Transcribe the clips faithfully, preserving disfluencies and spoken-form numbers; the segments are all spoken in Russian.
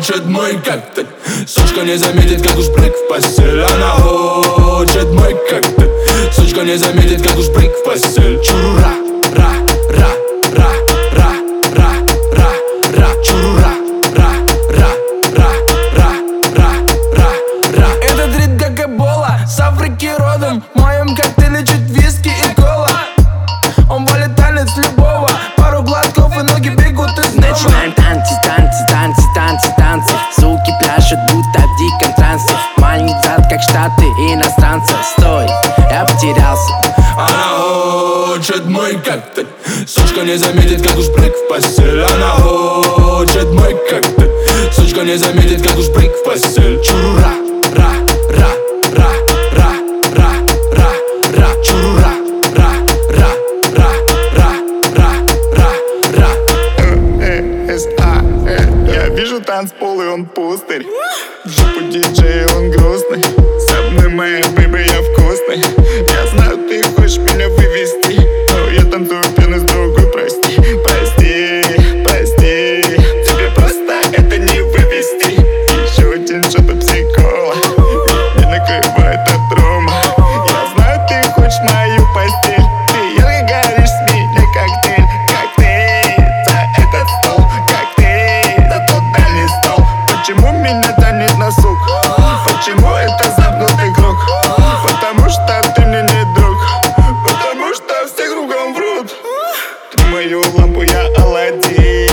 хочет мой коктейль. Сучка не заметит, как уж прыг в постель. Она хочет мой коктейль. Сучка не заметит, как уж прыг в постель. Чурура, ра, ра, ра, ра, ра, ра, ра, чурура, ра, ра, ра, ра, ра, ра, ра. Этот ритм как эбола, с Африки родом. В моем коктейле чуть виски и кола. Он валит танец любого, пару глотков и ноги бегут из дома. Начинаем танцы, танцы, танцы, танцы, танцы. Суки пляшут, будто в диком трансе. Маленький зад, как штаты иностранца. Стой, я потерялся. Она хочет мой коктейль. Сучка не заметит, как уж прыг в постель. Она хочет мой коктейль. Сучка не заметит, как уж прыг в постель. Чурура, ра, ра, ра, ра, ра, ра, ра, чурура, ра, ра, ра, ра, ра, ра, ра. Эс А, я вижу танцпол и он пустырь. Джипу диджей, он грустный. С одной моей бэйбой я вкусный. Я знаю, ты хочешь меня вывести, но я танцую пьяный с другой, прости. Прости, прости, тебе просто это не вывести. Еще один шот пепси-кола, не накрывает от рома. Я знаю, ты хочешь мою постель. Ты ярко горишь с меня коктейль. Коктейль за этот стол, коктейль за тот дальний стол. Почему меня тянет на сук? Почему это замкнутый круг? Потому что ты мне не друг. Потому что все кругом врут. Ты мою лампу, я Аладдин.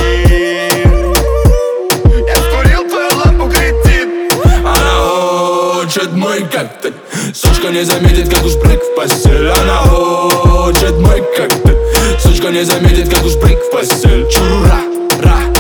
Я скурил твою лампу, кретин. Она хочет мой коктейль. Сучка не заметит, как уж прыг в постель. Она хочет мой коктейль. Сучка не заметит, как уж прыг в постель. Чурура, ра,